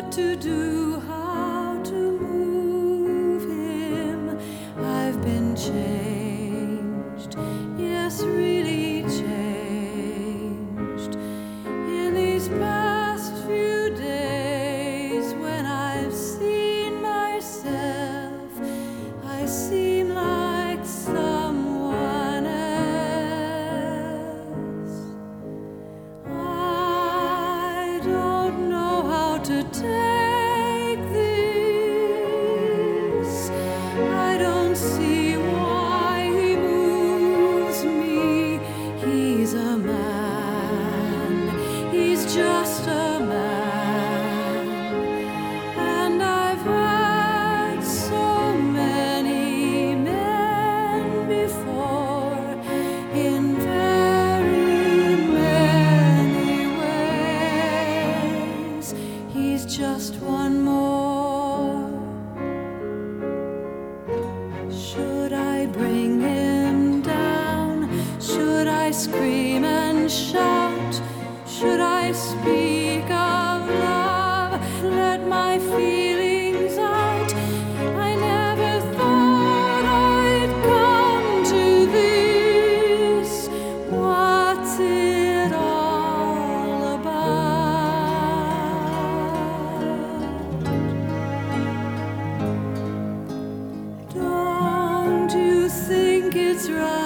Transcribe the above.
what to do, how to move him. I've been changed, yes, really changed. In these past few days, when I've seen myself, I seem like someone else. I don't know how to take this. I don't see why he moves me. He's a man, he's just a man. And I've had so many men before, in very many ways. He's just one more. Should I bring him down? Should I scream and shout? Should I speak of love? Let my feelings out. I never thought I'd come to this. What's it all about? Don't you think it's right?